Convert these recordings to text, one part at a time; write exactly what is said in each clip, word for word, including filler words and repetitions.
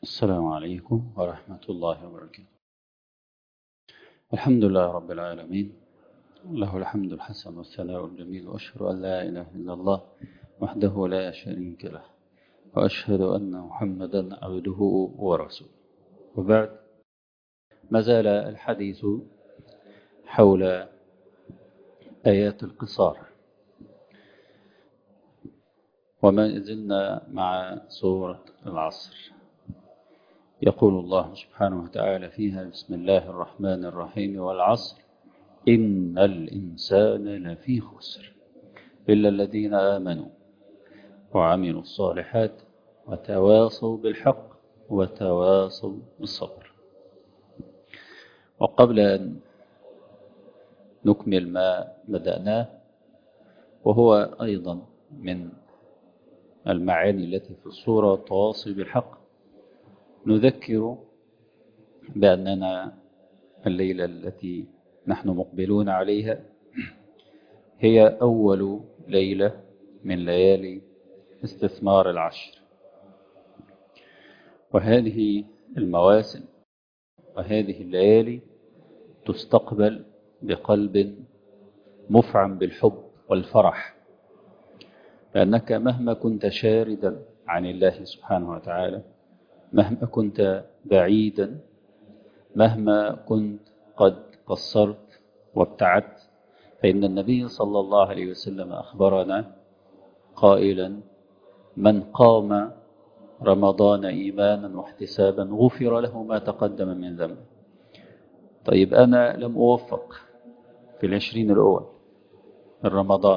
السلام عليكم ورحمة الله وبركاته. الحمد لله رب العالمين، له الحمد الحسن والثناء الجميل، وأشهد أن لا إله إلا الله وحده لا شريك له، وأشهد أن محمدا عبده ورسوله. وبعد، ما زال الحديث حول آيات القصار، وما زلنا مع سورة العصر. يقول الله سبحانه وتعالى فيها: بسم الله الرحمن الرحيم، والعصر إن الإنسان لفي خسر إلا الذين آمنوا وعملوا الصالحات وتواصوا بالحق وتواصوا بالصبر. وقبل أن نكمل ما بدأناه، وهو أيضا من المعاني التي في السورة التواصي بالحق، نذكر بأننا الليلة التي نحن مقبلون عليها هي أول ليلة من ليالي استثمار العشر، وهذه المواسم وهذه الليالي تستقبل بقلب مفعم بالحب والفرح، لأنك مهما كنت شاردا عن الله سبحانه وتعالى، مهما كنت بعيدا، مهما كنت قد قصرت وابتعدت، فإن النبي صلى الله عليه وسلم أخبرنا قائلا: من قام رمضان إيمانا واحتسابا غفر له ما تقدم من ذنبه. طيب أنا لم أوفق في العشرين الأول من رمضان.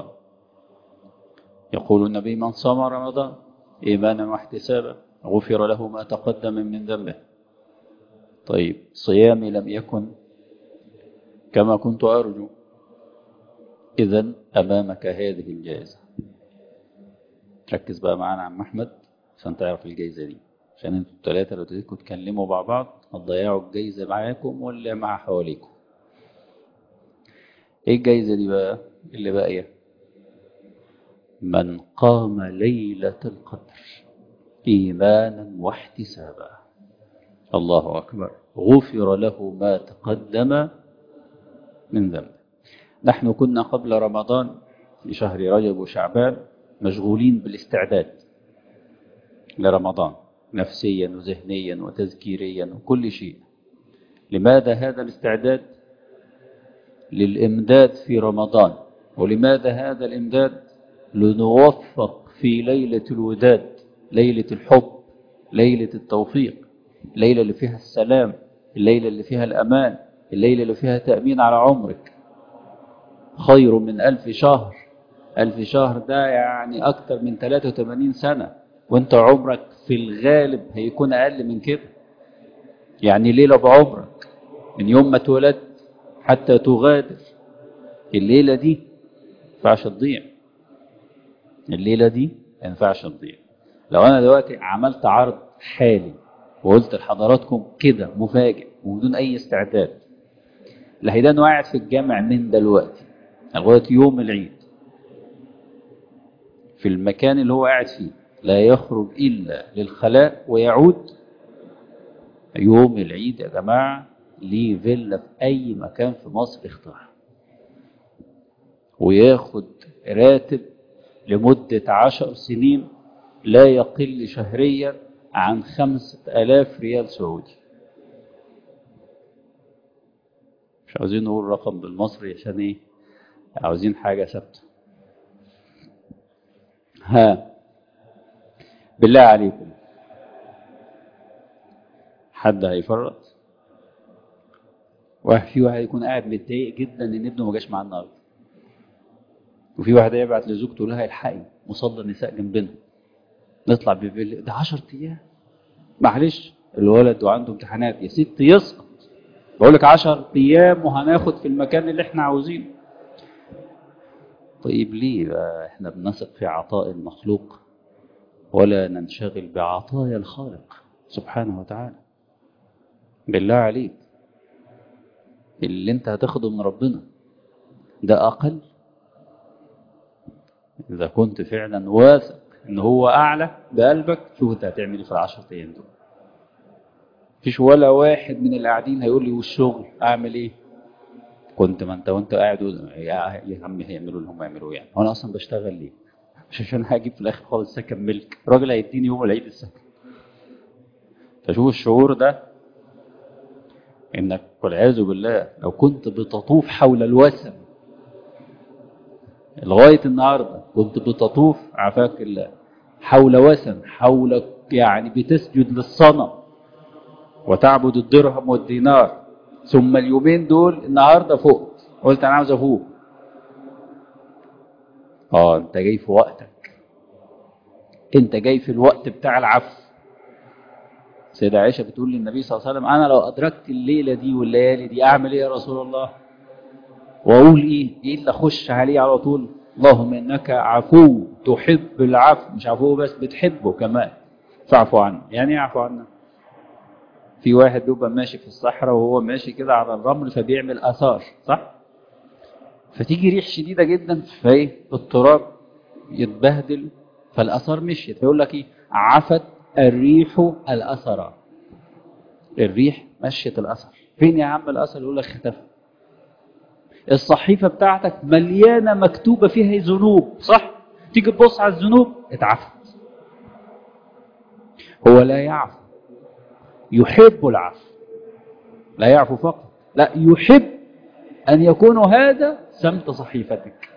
يقول النبي: من صام رمضان إيمانا واحتسابا غفر له ما تقدم من ذنبه. طيب صيامي لم يكن كما كنت أرجو. إذن أمامك هذه الجائزة. ركز بقى معانا عم أحمد عشان تعرف الجائزة دي، عشان انتوا الثلاثة لو تديكوا تكلموا مع بعض هتضيعوا الجائزة معاكم واللي مع حواليكم. ايه الجائزة دي بقى اللي باقية؟ من قام ليلة القدر إيمانا واحتسابا، الله أكبر، غفر له ما تقدم من ذنبه. نحن كنا قبل رمضان في شهر رجب وشعبان مشغولين بالاستعداد لرمضان نفسيا وذهنيا وتذكيريا وكل شيء. لماذا هذا الاستعداد؟ للإمداد في رمضان. ولماذا هذا الإمداد؟ لنوفق في ليلة الوداد، ليلة الحب، ليلة التوفيق، الليلة اللي فيها السلام، الليلة اللي فيها الأمان، الليلة اللي فيها تأمين على عمرك. خير من ألف شهر. ألف شهر ده يعني أكتر من ثلاثة وثمانين سنة، وانت عمرك في الغالب هيكون أقل من كده. يعني ليلة بعمرك من يوم ما اتولدت حتى تغادر. الليلة دي ما ينفعش تضيع. الليلة دي ما ينفعش تضيع. لو أنا دلوقتي عملت عرض حالي وقلت لحضراتكم كده مفاجئ وبدون أي استعداد، اللي هيدان قاعد في الجامع من دلوقتي لغاية يوم العيد في المكان اللي هو قاعد فيه، لا يخرج إلا للخلاء ويعود يوم العيد يا جماعة ليه فيلا في أي مكان في مصر اختار، وياخد راتب لمدة عشر سنين لا يقل شهريا عن خمسة آلاف ريال سعودي. مش عاوزين نقول رقم بالمصري عشان ايه، عاوزين حاجة ثابتة. ها بالله عليكم، حد هيفرط؟ واحد في واحد يكون قاعد متضايق جدا ان ابنه ما جاش معاه النهارده، وفي واحد يبعت لزوجته لها الحقي مصلى النساء جنبنا نطلع بفيلا ده عشر ايام. معلش الولد وعنده امتحانات يا ست يسقط، بقول لك عشر ايام وهناخد في المكان اللي احنا عاوزينه. طيب ليه بقى احنا بنثق في عطاء المخلوق ولا ننشغل بعطايا الخالق سبحانه وتعالى؟ بالله عليك، اللي انت هتاخده من ربنا ده اقل؟ اذا كنت فعلا واثق ان هو اعلى بقلبك، شوف انت هتعمل ايه في العشر ايام دول. مفيش ولا واحد من اللي قاعدين هيقول لي والشغل اعمل ايه؟ كنت ما انت وانت قاعد يا يا عم هيعملوا اللي هم يعملوه يعني، هو انا اصلا بشتغل ليه؟ مش عشان هجيب في الاخر خالص سكن ملك، الراجل هيديني يوم العيد السكن. فشوف الشعور ده، انك والعياذ بالله لو كنت بتطوف حول الوثن لغايه النهارده، كنت بتطوف عافاك الله حول وثن، حول يعني بتسجد للصنم وتعبد الدرهم والدينار، ثم اليومين دول النهارده فقت قلت انا عاوز افوق. اه انت جاي في وقتك، انت جاي في الوقت بتاع العفو. سيدة عائشة بتقول للنبي صلى الله عليه وسلم انا لو ادركت الليلة دي والليالي دي اعمل ايه يا رسول الله؟ واقول ايه؟ ايه اللي اخش عليه على طول؟ اللهم انك عفو تحب العفو، مش عفو بس بتحبه كمان، فاعفو عنه. يعني ايه اعفو عنه؟ في واحد بيبقى ماشي في الصحراء وهو ماشي كده على الرمل فبيعمل اثار، صح؟ فتيجي ريح شديدة جدا فايه التراب يتبهدل، فالاثار مشيت، فيقول لك ايه؟ عفت الريح الاثر. الريح مشيت الاثر. فين يا عم الاثر؟ يقول لك اختفى. الصحيفة بتاعتك مليانة مكتوبة فيها ذنوب، صح؟ تيجي تبص على الذنوب اتعفت. هو لا يعفو، يحب العفو، لا يعفو فقط، لا يحب أن يكون هذا سمت صحيفتك.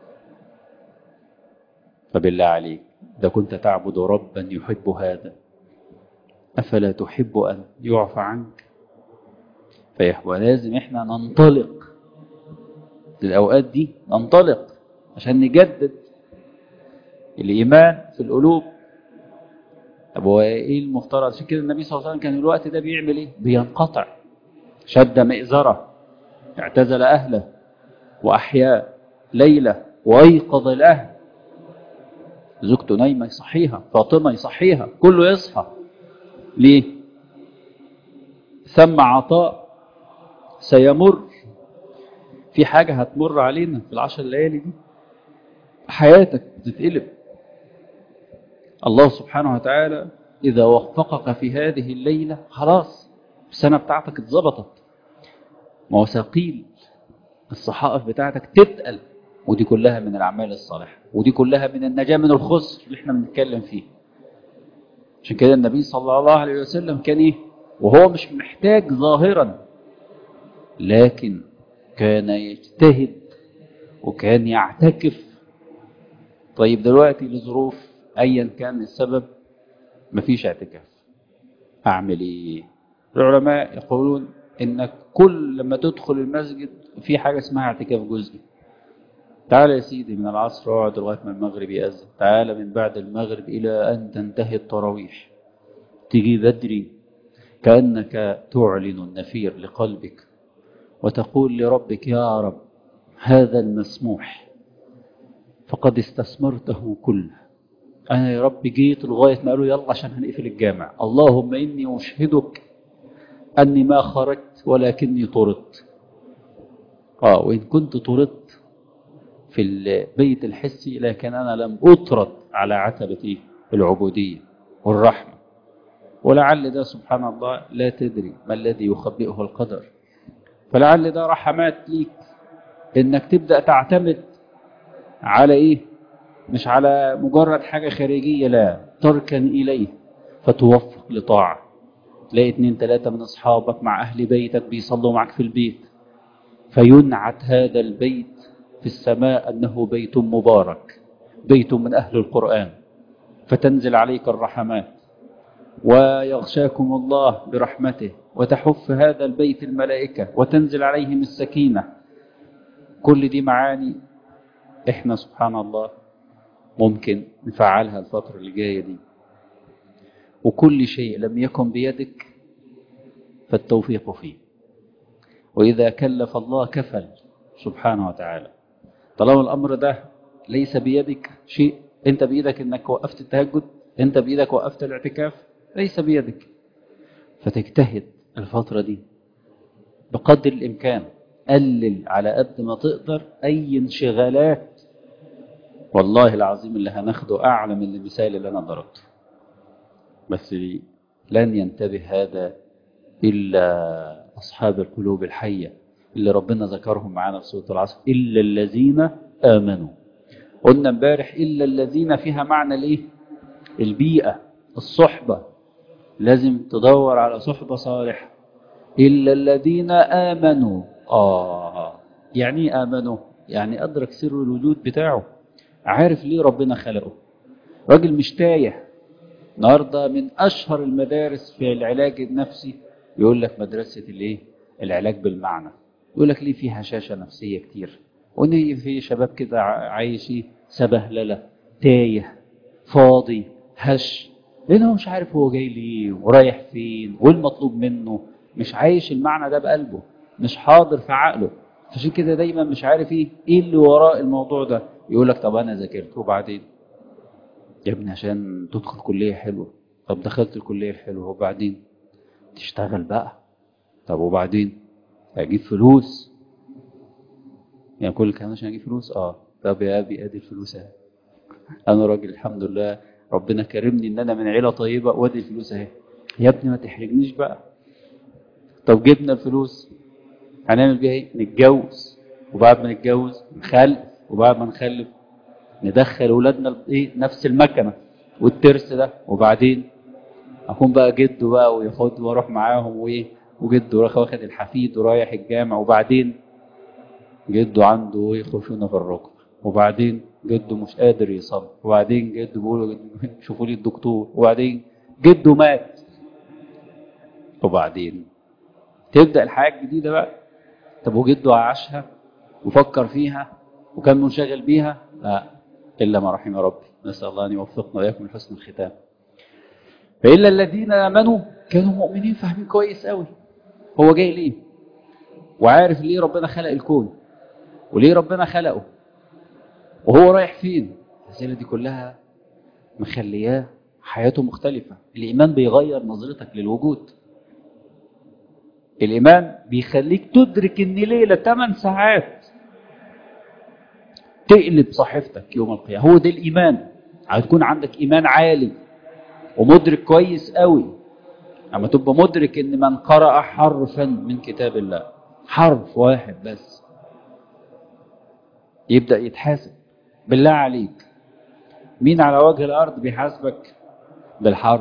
فبالله عليك إذا كنت تعبد ربا يحب هذا، أفلا تحب أن يعفى عنك؟ فيحوى لازم إحنا ننطلق للأوقات دي، ننطلق عشان نجدد الإيمان في القلوب. طب هو إيه المفترض؟ عشان كده النبي صلى الله عليه وسلم كان الوقت ده بيعمل إيه؟ بينقطع، شد مئزره، اعتزل أهله وأحيا ليلة وأيقظ الأهل. زوجته نايمة يصحيها، فاطمة يصحيها، كله يصحى. ليه؟ سمع عطاء سيمر، في حاجة هتمر علينا في العشر الليالي دي، حياتك بتتقلب. الله سبحانه وتعالى إذا وفقك في هذه الليلة خلاص السنة بتاعتك اتظبطت، مواثيقيل الصحائف بتاعتك تتقل، ودي كلها من الأعمال الصالحة، ودي كلها من النجاة من الخسر اللي احنا بنتكلم فيه. عشان كده النبي صلى الله عليه وسلم كان ايه وهو مش محتاج ظاهرا، لكن كان يجتهد وكان يعتكف. طيب دلوقتي لظروف ايا كان السبب مفيش اعتكاف، اعمل ايه؟ العلماء يقولون انك كل لما تدخل المسجد في حاجة اسمها اعتكاف جزئي. تعال يا سيدي من العصر اقعد لغاية ما المغرب يأذن، تعال من بعد المغرب الى ان تنتهي التراويح، تيجي بدري كأنك تعلن النفير لقلبك وتقول لربك يا رب هذا المسموح فقد استثمرته كله، أنا يا رب جيت لغاية ما قالوا يلا عشان هنقفل الجامع، اللهم إني أشهدك أني ما خرجت ولكني طردت. آه وإن كنت طردت في البيت الحسي لكن أنا لم أطرد على عتبة العبودية والرحمة. ولعل ده سبحان الله لا تدري ما الذي يخبئه القدر، فلعل ده رحمات ليك إنك تبدأ تعتمد على إيه؟ مش على مجرد حاجة خارجية، لا، تركن إليه فتوفق لطاعة. تلاقي اتنين تلاتة من أصحابك مع أهل بيتك بيصلوا معك في البيت، فينعت هذا البيت في السماء أنه بيت مبارك، بيت من أهل القرآن، فتنزل عليك الرحمات ويغشاكم الله برحمته وتحف هذا البيت الملائكة وتنزل عليهم السكينة. كل دي معاني احنا سبحان الله ممكن نفعلها الفترة اللي جاية دي. وكل شيء لم يكن بيدك فالتوفيق فيه، وإذا كلف الله كفل سبحانه وتعالى. طالما الأمر ده ليس بيدك شيء، أنت بإيدك أنك وقفت التهجد، أنت بإيدك وقفت الاعتكاف، ليس بيدك، فتجتهد الفترة دي بقدر الإمكان، قلل على قد ما تقدر أي انشغالات. والله العظيم اللي هناخده أعلى من المثال اللي أنا ضربته، بس لن ينتبه هذا إلا أصحاب القلوب الحية اللي ربنا ذكرهم معانا في سورة العصر، إلا الذين آمنوا. قلنا امبارح إلا الذين فيها معنى الإيه؟ البيئة، الصحبة، لازم تدور على صحبة صالحة. إلا الذين آمنوا. آه يعني آمنوا يعني أدرك سر الوجود بتاعه، عارف ليه ربنا خلقه. راجل مش تايه. النهارده من أشهر المدارس في العلاج النفسي يقول لك مدرسة الإيه؟ العلاج بالمعنى. يقول لك ليه في هشاشة نفسية كتير، وإن في شباب كده عايش سبهللة، تايه، فاضي، هش، لأنه مش عارف هو جاي ليه ورايح فين والمطلوب منه، مش عايش المعنى ده بقلبه، مش حاضر في عقله. عشان كده دايما مش عارف ايه ايه اللي وراء الموضوع ده. يقول لك طب انا ذاكرت وبعدين يا ابني عشان تدخل كلية حلوة. طب دخلت الكلية الحلوة وبعدين تشتغل بقى. طب وبعدين هجيب فلوس. يعني كل الكلام عشان اجيب فلوس. اه طب يا ابي ادي الفلوس اهي، انا راجل الحمد لله ربنا كرمني ان انا من عيلة طيبة وادي الفلوس اهي. يا ابني ما تحرجنيش بقى. طب جبنا الفلوس هنعمل بيها ايه؟ نتجوز، وبعد ما نتجوز نخلف، وبعد ما نخلف ندخل اولادنا ايه؟ نفس المكنه والترس ده. وبعدين اكون بقى جده بقى وياخد واروح معاهم وايه، وجده راح واخد الحفيد ورايح الجامع. وبعدين جده عنده ايه؟ خشونه في الركبه. وبعدين جده مش قادر يصلي. وبعدين جده بيقولوا شوفوا لي الدكتور. وبعدين جده مات. وبعدين تبدا الحياه الجديده بقى. طب وجده عاشها وفكر فيها وكان منشغل بيها؟ لا، إلا ما رحم ربي. نسأل الله أن يوفقنا وإياكم لحسن الختام. فإلا الذين آمنوا كانوا مؤمنين فاهمين كويس قوي هو جاي ليه، وعارف ليه ربنا خلق الكون وليه ربنا خلقه وهو رايح فين. الأسئلة دي كلها مخلياه حياته مختلفة. الإيمان بيغير نظرتك للوجود. الإيمان بيخليك تدرك إن ليلة ثمان ساعات تقلب صحيفتك يوم القيامة. هو ده الإيمان. هتكون عندك إيمان عالي ومدرك كويس قوي. اما تبقى مدرك ان من قرأ حرفا من كتاب الله، حرف واحد بس، يبدأ يتحاسب. بالله عليك مين على وجه الأرض بيحاسبك بالحرف؟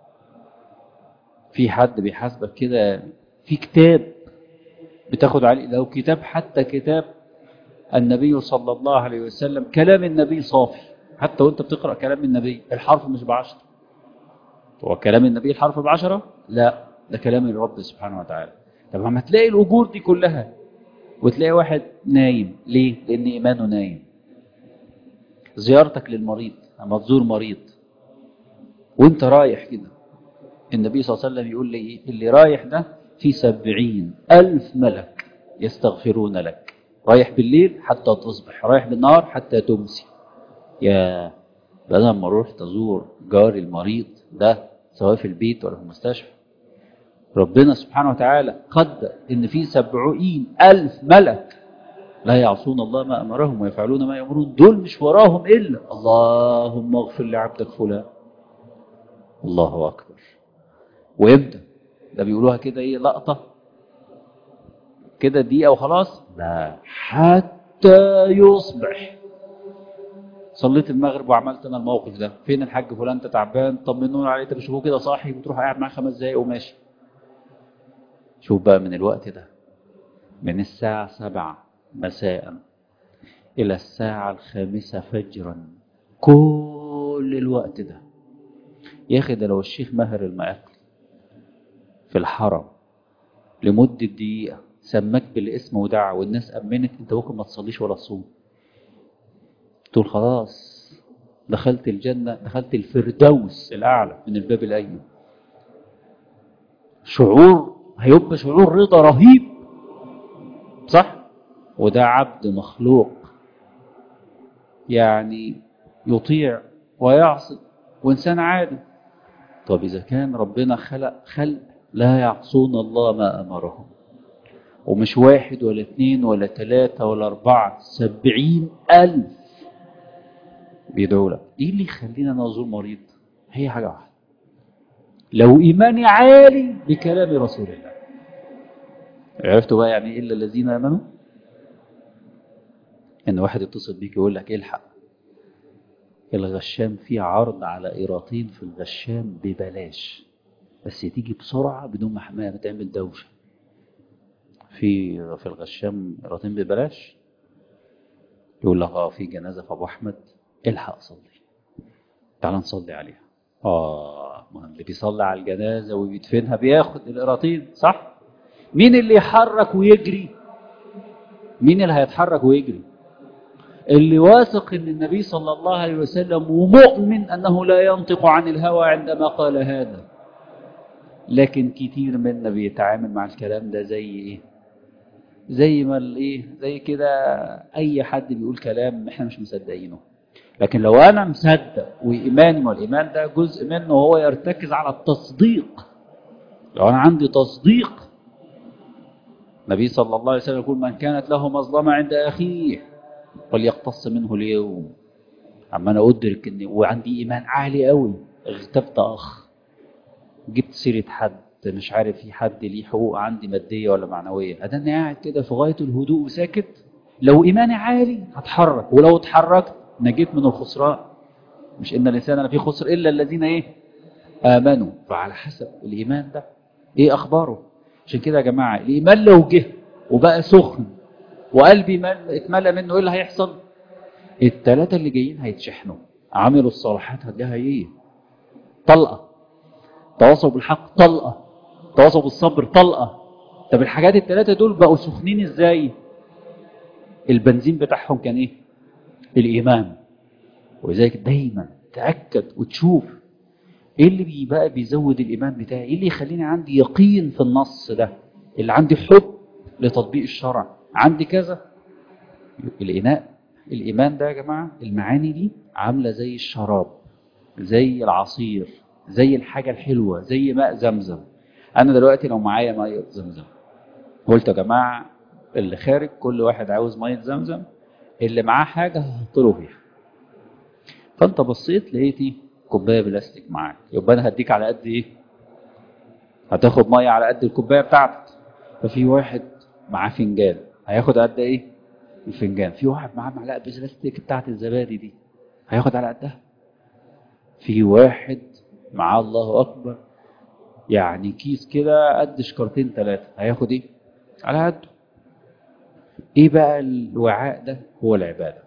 في حد بيحاسبك كده في كتاب بتاخد عليه؟ لو كتاب حتى كتاب النبي صلى الله عليه وسلم، كلام النبي صافي، حتى وانت بتقرأ كلام النبي الحرف مش بعشرة. هو كلام النبي الحرف بعشرة؟ لا، ده كلام الرب سبحانه وتعالى. طب لما تلاقي الأجور دي كلها وتلاقي واحد نايم، ليه؟ لأن إيمانه نايم. زيارتك للمريض، لما تزور مريض وانت رايح كده، النبي صلى الله عليه وسلم يقول لي إيه؟ اللي رايح ده في سبعين ألف ملك يستغفرون لك. رايح بالليل حتى تصبح، رايح بالنهار حتى تمسي. يا بدل ما اروح تزور جاري المريض ده سواء في البيت ولا في المستشفى، ربنا سبحانه وتعالى قدر ان في سبعين ألف ملك لا يعصون الله ما أمرهم ويفعلون ما يأمرون. دول مش وراهم إلا اللهم اغفر لعبدك فلان. الله أكبر. ويبدأ ده بيقولوها كده إيه، لقطة كده دقيقة وخلاص؟ لا، حتى يصبح. صليت المغرب وعملت أنا الموقف ده، فين الحاج فلان؟ أنت تعبان؟ طمنون عليه. أنت بتشوفوه كده صاحي وتروح قاعد معاه خمس دقايق وماشي. شوف بقى من الوقت ده، من الساعة سبعة مساء إلى الساعة الخامسة فجرا، كل الوقت ده يا أخي، ده لو الشيخ ماهر المقاتل في الحرم لمدة دقيقة سماك بالاسم ودعا والناس أمنت، أنت ممكن ما تصليش ولا تصوم. تقول خلاص دخلت الجنة، دخلت الفردوس الأعلى من الباب الأيمن. شعور هيبقى شعور رضا رهيب، صح؟ وده عبد مخلوق يعني يطيع ويعصي وإنسان عادي. طب إذا كان ربنا خلق خلق لا يعصون الله ما أمرهم، ومش واحد ولا اثنين ولا ثلاثة ولا أربعة، سبعين ألف بيدعوا لك، إيه اللي يخلينا نزور مريض؟ هي حاجة واحدة، لو إيماني عالي بكلام رسول الله. عرفتوا بقى يعني إيه إلا الذين آمنوا؟ إن واحد يتصل بيك يقول لك الحق الغشام فيه عرض على قيراطين في الغشام ببلاش، بس تيجي بسرعة بدون ما حماية تعمل دوشة. في في الغشام قيراطين ببلاش، يقول لك اه في جنازة في أبو أحمد، الحق صلي، تعال نصلي عليها. اه ما اللي بيصلي على الجنازة وبيدفنها بياخد القيراطين، صح؟ مين اللي يحرك ويجري؟ مين اللي هيتحرك ويجري؟ اللي واثق ان النبي صلى الله عليه وسلم ومؤمن انه لا ينطق عن الهوى عندما قال هذا. لكن كتير منا بيتعامل مع الكلام ده زي ايه؟ زي ما الايه زي كده، اي حد بيقول كلام احنا مش مصدقينه. لكن لو انا مصدق وايماني، والايمان ده جزء منه هو يرتكز على التصديق. لو انا عندي تصديق، النبي صلى الله عليه وسلم يقول من كانت له مظلمة عند اخيه فليقتص منه اليوم. عما انا ادرك ان وعندي ايمان عالي قوي، اغتبت اخ، جبت سيره حد، مش عارف في حد ليه حقوق عندي ماديه ولا معنويه، انا قاعد كده في غايه الهدوء وساكت، لو ايماني عالي هتحرك، ولو اتحركت نجيت من الخسران. مش ان الانسان انا فيه خسر الا الذين ايه امنوا. فعلى حسب الايمان ده ايه اخباره. عشان كده يا جماعه الايمان لو جه وبقى سخن وقلبي اتملى منه، ايه اللي هيحصل؟ الثلاثة اللي جايين هيتشحنوا. عملوا الصالحات هتلاقيها ايه؟ طلقة. تواصوا بالحق طلقة. تواصوا بالصبر طلقة. طب الحاجات الثلاثة دول بقوا سخنين ازاي؟ البنزين بتاعهم كان ايه؟ الإيمان. ولذلك دايما تأكد وتشوف ايه اللي بي بقى بيزود الإيمان بتاعي، ايه اللي يخليني عندي يقين في النص ده، اللي عندي حب لتطبيق الشرع، عندي كذا. الإناء الإيمان ده يا جماعة، المعاني دي عاملة زي الشراب، زي العصير، زي الحاجة الحلوة، زي ماء زمزم. أنا دلوقتي لو معايا ماء زمزم، قلت يا جماعة اللي خارج كل واحد عاوز ماء زمزم، اللي معاه حاجة هحطله فيها. فأنت بصيت لقيتي كوباية بلاستيك معاك، يبقى أنا هديك على قد إيه؟ هتاخد مية على قد الكوباية بتاعتك. ففي واحد معاه فنجان، هياخد قد إيه؟ الفنجان. في واحد معاه معلقه بلاستيك بتاعت الزبادي دي، هياخد على قدها. في واحد معاه الله اكبر يعني كيس كده قد شكارتين ثلاثه، هياخد ايه؟ على قده. ايه بقى الوعاء ده؟ هو العباده.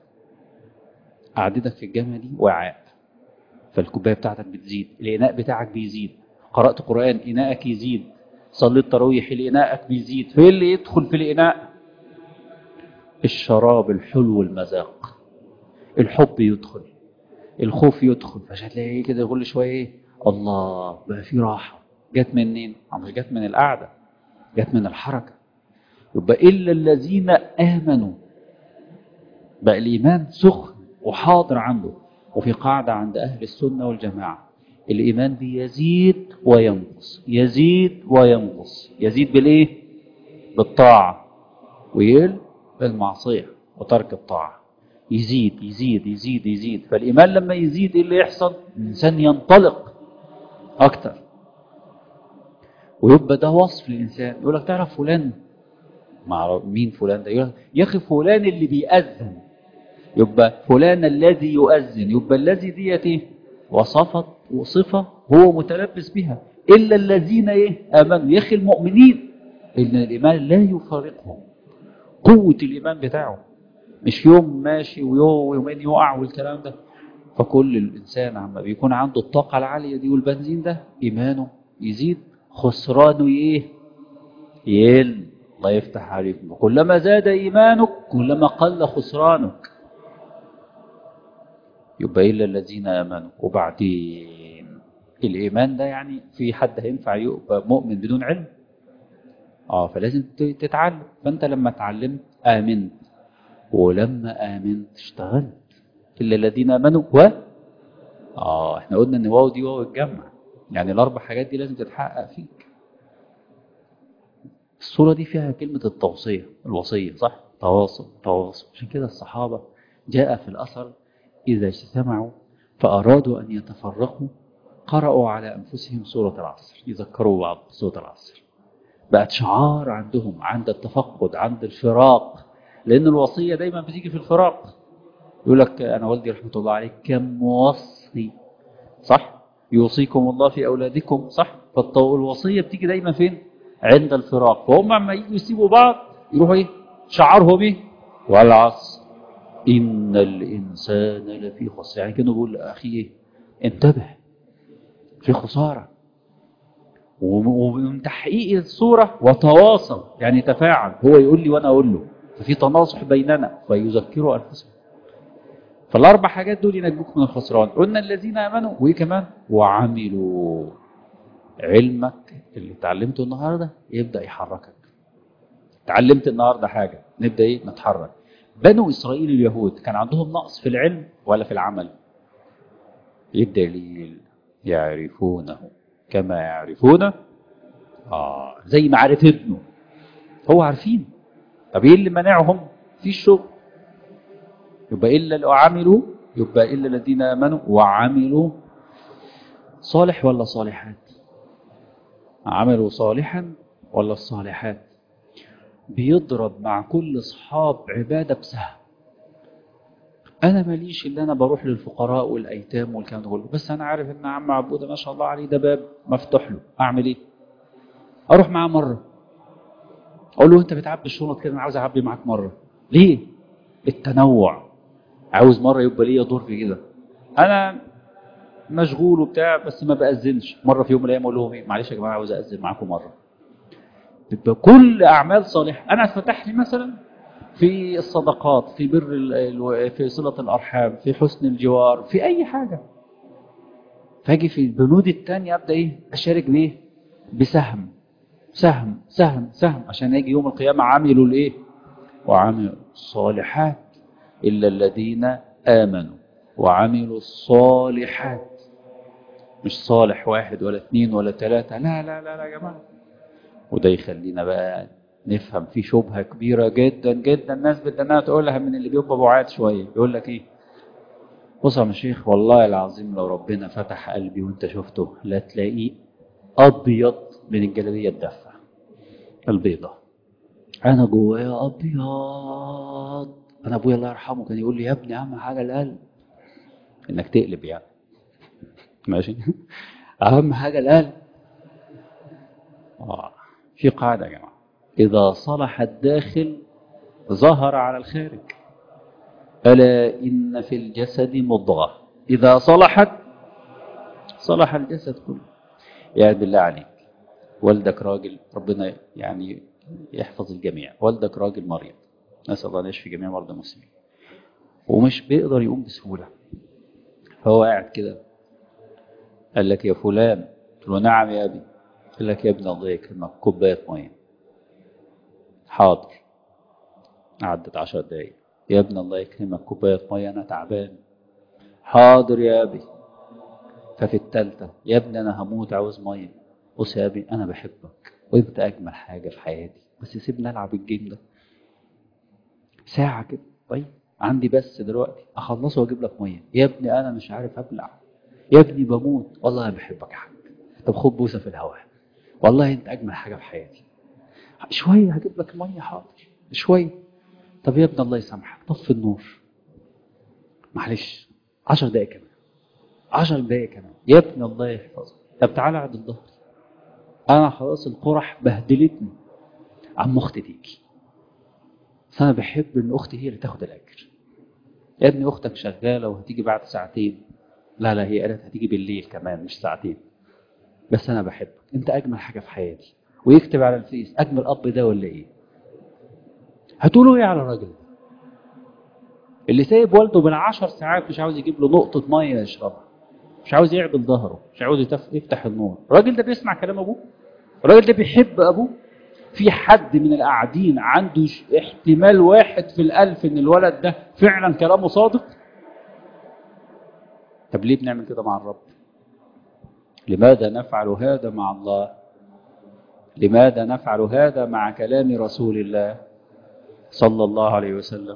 قعدتك في الجامعه دي وعاء، فالكوبايه بتاعتك بتزيد، الاناء بتاعك بيزيد، قرات قران اناءك يزيد، صليت تراويح الاناءك بيزيد. في اللي يدخل في الاناء؟ الشراب الحلو المذاق، الحب يدخل، الخوف يدخل. فعشان تلاقي كده كل شويه ايه؟ الله، بقى في راحه. جت منين؟ مش جت من القعده، جت من الحركه. يبقى الا الذين امنوا، بقى الايمان سخن وحاضر عنده. وفي قاعده عند اهل السنه والجماعه، الايمان بيزيد وينقص، يزيد وينقص. يزيد بالايه؟ بالطاعه، ويقل بالمعصيه وترك الطاعه. يزيد يزيد يزيد يزيد. فالإيمان لما يزيد إيه اللي يحصل؟ الإنسان ينطلق أكتر، ويبقى ده وصف الإنسان. يقول لك تعرف فلان؟ مع مين فلان ده؟ يقول لك يا أخي فلان اللي بيأذن. يبقى فلان الذي يؤذن، يبقى الذي ديت إيه؟ وصفت وصفة هو متلبس بها. إلا الذين إيه؟ آمنوا. يا أخي المؤمنين إن الإيمان لا يفارقهم، قوة الإيمان بتاعه مش يوم ماشي ويوم ويومين يقع والكلام ده. فكل الإنسان عما بيكون عنده الطاقة العالية دي والبنزين ده، إيمانه يزيد، خسرانه إيه؟ يقل. الله يفتح عليكم. كلما زاد إيمانك كلما قل خسرانك. يبقى إلا الذين آمنوا. وبعدين الإيمان ده يعني في حد هينفع يبقى مؤمن بدون علم؟ آه فلازم تتعلم. فأنت لما اتعلمت آمنت، ولما آمنت اشتغلت. إلا الذين آمنوا و آه إحنا قلنا إن واو دي واو الجمع، يعني الأربع حاجات دي لازم تتحقق فيك. الصورة دي فيها كلمة التوصية، الوصية، صح؟ تواصل تواصل. عشان كده الصحابة جاء في الأثر إذا اجتمعوا فأرادوا أن يتفرقوا قرأوا على أنفسهم سورة العصر، يذكروا بعض سورة العصر، بقت شعار عندهم عند التفقد، عند الفراق، لأن الوصية دايما بتيجي في الفراق. يقول لك أنا والدي رحمة الله عليه كان موصي، صح؟ يوصيكم الله في أولادكم، صح؟ فالوصية بتيجي دايما فين؟ عند الفراق. فهم عما يجوا يسيبوا بعض يروحوا إيه؟ شعارهم إيه؟ والعصر إن الإنسان لفي خسر. يعني كانوا بيقول أخي إيه؟ انتبه، في خسارة. ومن تحقيق الصورة وتواصل، يعني تفاعل، هو يقول لي وأنا أقول له، ففي تناصح بيننا، فيذكروا أنفسهم. فالأربع حاجات دول ينجوك من الخسران. قلنا الذين آمنوا، وإيه كمان؟ وعملوا. علمك اللي اتعلمته النهاردة يبدأ يحركك. اتعلمت النهاردة حاجة، نبدأ إيه؟ نتحرك. بنو إسرائيل اليهود كان عندهم نقص في العلم ولا في العمل؟ إيه الدليل؟ يعرفونه كما يعرفونه، آه زي ما عرف ابنه. هو عارفين. طب إيه اللي منعهم في الشغل؟ يبقى إلا لو عملوا، يبقى إلا الذين آمنوا وعملوا صالح ولا صالحات؟ عملوا صالحا ولا الصالحات؟ بيضرب مع كل أصحاب عبادة بسهم. أنا ماليش إلا أنا بروح للفقراء والأيتام والكلام ده كله، بس أنا عارف إن عم عبودة ما شاء الله عليه ده باب مفتوح له، أعمل إيه؟ أروح معاه مرة، أقول له أنت بتعبي الشنط كده، أنا عاوز أعبي معاك مرة. ليه؟ التنوع. عاوز مرة يبقى ليا دور في كده. أنا مشغول وبتاع بس ما بأذنش، مرة في يوم من الأيام أقول لهم إيه؟ معلش يا جماعة عاوز أأذن معاكم مرة. تبقى كل أعمال صالحة. أنا فتح لي مثلا في الصدقات، في بر ال... في صلة الأرحام، في حسن الجوار، في أي حاجة. فاجي في البنود التانية أبدأ إيه؟ أشارك بإيه؟ بسهم سهم سهم سهم، عشان يجي يوم القيامة عملوا الإيه؟ وعملوا الصالحات إلا الذين آمنوا وعملوا الصالحات. مش صالح واحد ولا اثنين ولا ثلاثة، لا لا لا لا يا جماعة. وده يخلينا بقى نفهم في شبهة كبيرة جدا جدا الناس بدنا تقولها من اللي بيبقى بعاد شوية. يقول لك ايه؟ بص يا شيخ، والله العظيم لو ربنا فتح قلبي وانت شفته لا تلاقيه ابيض من الجلابية الدافة البيضة. انا جوايا ابيض. انا ابويا الله يرحمه كان يقول لي يا ابني اهم حاجة القلب، انك تقلب يعني ماشي. اهم حاجة القلب. آه. في قاعدة يا جماعة، إذا صلح الداخل ظهر على الخارج. ألا إن في الجسد مضغة إذا صلحت صلح الجسد كله. يعني بالله عليك، والدك راجل، ربنا يعني يحفظ الجميع، والدك راجل مريض، نسأل الله أن يشفي جميع مرضى المسلمين، ومش بيقدر يقوم بسهولة. فهو قاعد كده، قال لك يا فلان، قلت له نعم يا أبي. قال لك يا ابن الله يكرمك كوباية مية. حاضر. عدت عشر دقايق، يا ابن الله يكرمك كوباية مية أنا تعبان. حاضر يا أبي. ففي الثالثة، يا ابني أنا هموت عاوز مية. بص يا أبي أنا بحبك وأنت أجمل حاجة في حياتي، بس سيبني ألعب الجيم ده ساعة كده. طيب عندي بس دلوقتي أخلصه وأجيب لك مية. يا ابني أنا مش عارف أبلع. يا ابني بموت. والله أنا بحبك يا حاج. طب خد بوسة في الهواء. والله أنت أجمل حاجة في حياتي. شوية هجيب لك المية. حاضر شوية. طب يا ابن الله يسامحك طفي النور. معلش عشر دقايق كمان. عشر دقايق كمان. يا ابن الله يحفظك. طب تعالى عند الظهر. أنا خلاص القرح بهدلتني. عم أختي تيجي. بس أنا بحب إن أختي هي اللي تاخد الأجر. يا ابني أختك شغالة وهتيجي بعد ساعتين. لا لا، هي قالت هتيجي بالليل كمان مش ساعتين. بس أنا بحبك، أنت أجمل حاجة في حياتي. ويكتب على الفيس أجمل أب ده ولا إيه؟ هتقولوا إيه على الراجل ده اللي سايب والده بالعشر ساعات مش عاوز يجيب له نقطة مية يشربها، مش عاوز يعدل ظهره، مش عاوز يفتح النور؟ الراجل ده بيسمع كلام أبوه؟ الراجل ده بيحب أبوه؟ في حد من القاعدين عنده احتمال واحد في الألف إن الولد ده فعلا كلامه صادق؟ طب ليه بنعمل كده مع الرب؟ لماذا نفعل هذا مع الله؟ لماذا نفعل هذا مع كلام رسول الله صلى الله عليه وسلم؟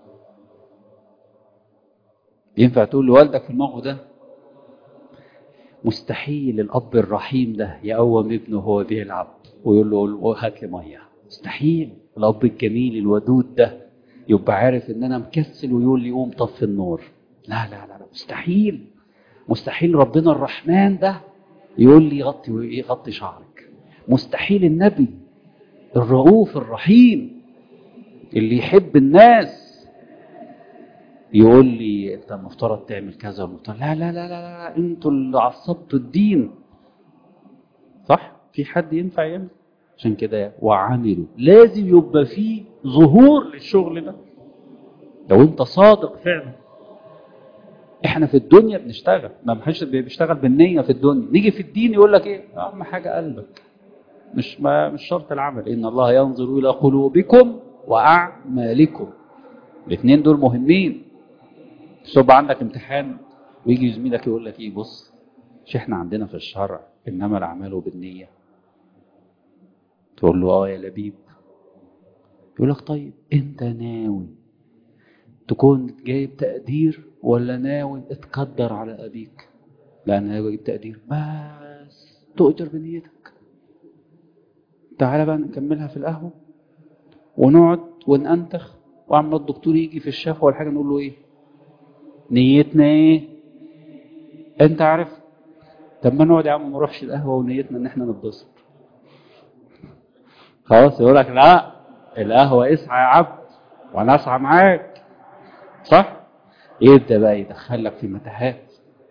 ينفع تقول لوالدك في الموقف ده مستحيل الاب الرحيم ده يقوم ابنه وهو بيلعب ويقول له هات لي ميه. مستحيل الاب الجميل الودود ده يبقى عارف ان انا مكسل ويقول لي قوم طفي النور. لا لا لا, لا. مستحيل. مستحيل ربنا الرحمن ده يقول لي غطي غطي شعرك. مستحيل النبي الرؤوف الرحيم اللي يحب الناس يقول لي انت المفترض تعمل كذا والمفترض لا لا لا لا, لا. انتوا اللي عصبتوا الدين. صح؟ في حد ينفع يعمل؟ عشان كده وعملوا لازم يبقى فيه ظهور للشغل ده لو انت صادق فعلا. احنا في الدنيا بنشتغل، ما محدش بيشتغل بالنية في الدنيا. نيجي في الدين يقول لك ايه؟ اهم حاجة قلبك، مش ما مش شرط العمل. ان الله ينظر الى قلوبكم واعمالكم، الاثنين دول مهمين. تبقى عندك امتحان ويجي زميلك يقول لك ايه؟ بص مش احنا عندنا في الشرع انما الاعمال بالنية. تقول له اه يا لبيب. يقول لك طيب انت ناوي تكون جايب تقدير ولا ناوي اتقدر على ابيك؟ لا انا ناوي اجيب تقدير. بس تؤجر بنيتك. تعالى بقى نكملها في القهوه ونقعد وننتخ، وعم الدكتور يجي في الشفا ولا حاجه نقول له ايه نيتنا؟ ايه انت عارف؟ طب ما نقعد يا عم ما نروحش القهوه ونيتنا ان احنا نتبسط. خلاص يقول لك لا القهوه اسعى يا عبد وانا اسعى معاك. صح؟ يبدا بقى يدخلك في متاهات.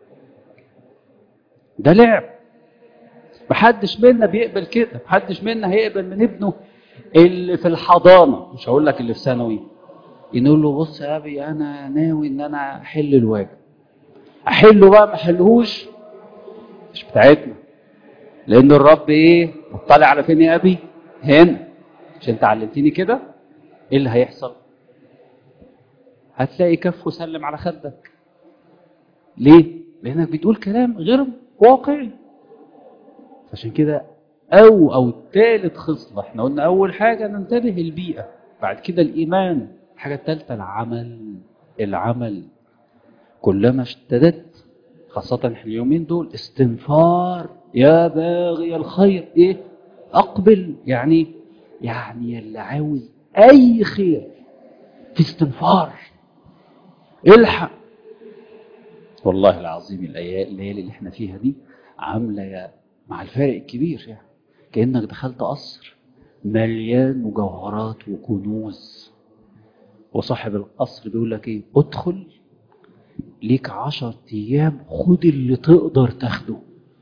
ده لعب. محدش منا بيقبل كده. محدش منا هيقبل من ابنه اللي في الحضانه، مش هقول لك اللي في ثانوي، يقول له بص يا ابي انا ناوي ان انا احل الواجب. احله بقى ما احلهوش مش بتاعتنا، لان الرب ايه مطلع على فين يا ابي؟ هنا. مش انت علمتني كده؟ ايه اللي هيحصل؟ هتلاقي كفه سلم على خدك. ليه؟ لانك بتقول كلام غير واقعي. عشان كده او او ثالث خصله، احنا قلنا اول حاجه ننتبه البيئه، بعد كده الايمان، الحاجه الثالثه العمل. العمل كلما اشتدت، خاصه احنا اليومين دول استنفار يا باغي الخير ايه اقبل. يعني يعني اللي عاوز اي خير في استنفار الحق. والله العظيم الليالي اللي احنا فيها دي عامله مع الفارق الكبير، يعني كأنك دخلت قصر مليان مجوهرات وكنوز، وصاحب القصر بيقول لك ايه؟ ادخل ليك عشر ايام خد اللي تقدر تاخده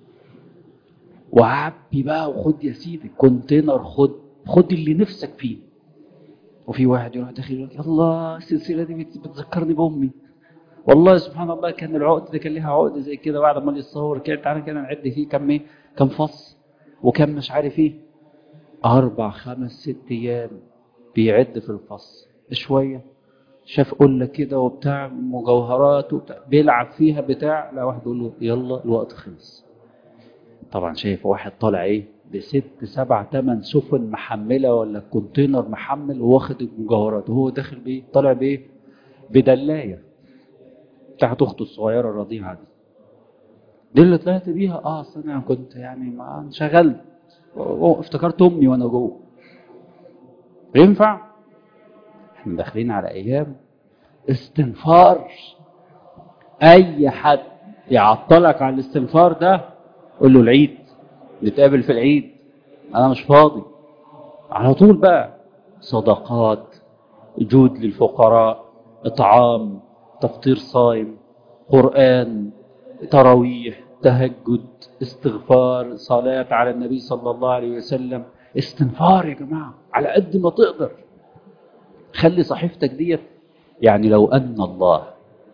وعبي بقى، وخد يا سيدي كونتينر، خد خد اللي نفسك فيه. وفي واحد يروح داخل يقول لك الله السلسله دي بتذكرني بامي. والله سبحان الله كان العقد ده كان ليها عقد زي كده، بعد ما يتصور كده تعالى كده نعد فيه كم ايه كم فص وكم مش عارف ايه. اربع خمس ست ايام بيعد في الفص شويه، شاف قله كده وبتاع مجوهرات وبتاع بيلعب فيها بتاع، لا واحد يقول له يلا الوقت خلص. طبعا شايف واحد طالع ايه بست سبع ثمان سفن محمله ولا كونتينر محمل وواخد المجوهرات، وهو داخل بايه؟ طالع بايه؟ بدلايه بتاعت اخته الصغيره الرضيعه دي. دي اللي طلعت بيها. اه اصل انا كنت يعني ما انشغلت افتكرت امي وانا جوه. ينفع؟ احنا داخلين على ايام استنفار. اي حد يعطلك على الاستنفار ده قول له العيد، نتقابل في العيد، انا مش فاضي. على طول بقى صدقات، جود للفقراء، اطعام، تفطير صايم، قرآن، تراويح، تهجد، استغفار، صلاة على النبي صلى الله عليه وسلم. استنفار يا جماعة على قد ما تقدر. خلي صحيفتك ديت، يعني لو أن الله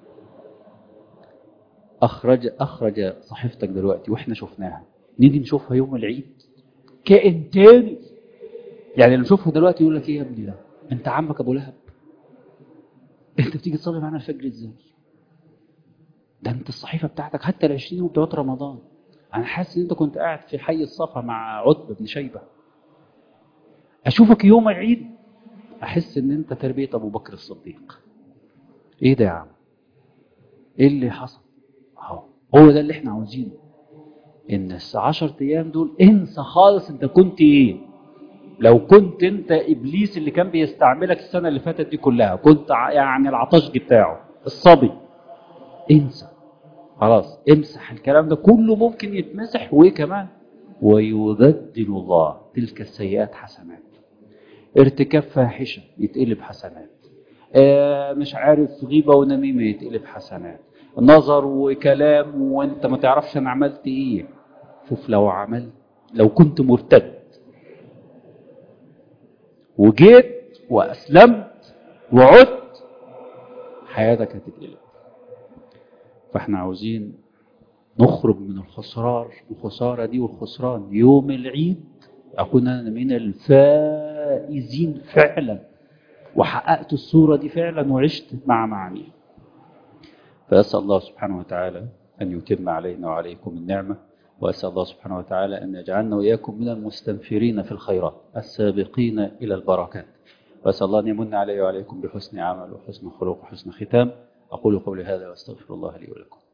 أخرج أخرج صحيفتك دلوقتي وإحنا شفناها، نيجي نشوفها يوم العيد كائن تاني. يعني اللي نشوفها دلوقتي يقول لك إيه يا ابني ده؟ أنت عمك أبو لهب؟ أنت بتيجي تصلي معنا الفجر إزاي؟ ده أنت الصحيفة بتاعتك حتى العشرين وبتوع رمضان أنا حاسس إن أنت كنت قاعد في حي الصفا مع عتبة بن شيبة. أشوفك يوم العيد أحس إن أنت تربية أبو بكر الصديق. إيه ده يا عم؟ إيه اللي حصل؟ أهو هو ده اللي إحنا عاوزينه. إن العشر أيام دول انسى خالص أنت كنت إيه. لو كنت أنت إبليس اللي كان بيستعملك السنة اللي فاتت دي كلها، كنت يعني العطشج بتاعه الصبي، انسى خلاص، امسح الكلام ده كله، ممكن يتمسح. وإيه كمان؟ ويبدل الله تلك السيئات حسنات. ارتكاب فاحشة يتقلب حسنات، آه مش عارف غيبة ونميمة يتقلب حسنات، نظر وكلام وانت ما تعرفش انا عملت ايه. شوف لو عملت، لو كنت مرتد وجيت واسلمت وعدت، حياتك هتتقلب. فاحنا عاوزين نخرج من الخسران الخسارة دي والخسران يوم العيد، أكون أنا من الفائزين فعلا، وحققت الصورة دي فعلا وعشت مع معانيها. فأسأل الله سبحانه وتعالى أن يتم علينا وعليكم النعمة، وأسأل الله سبحانه وتعالى أن يجعلنا وإياكم من المستنفرين في الخيرات السابقين إلى البركات. وأسأل الله أن يمن علي وعليكم بحسن عمل وحسن خلق وحسن ختام. أقول قولي هذا وأستغفر الله لي ولكم.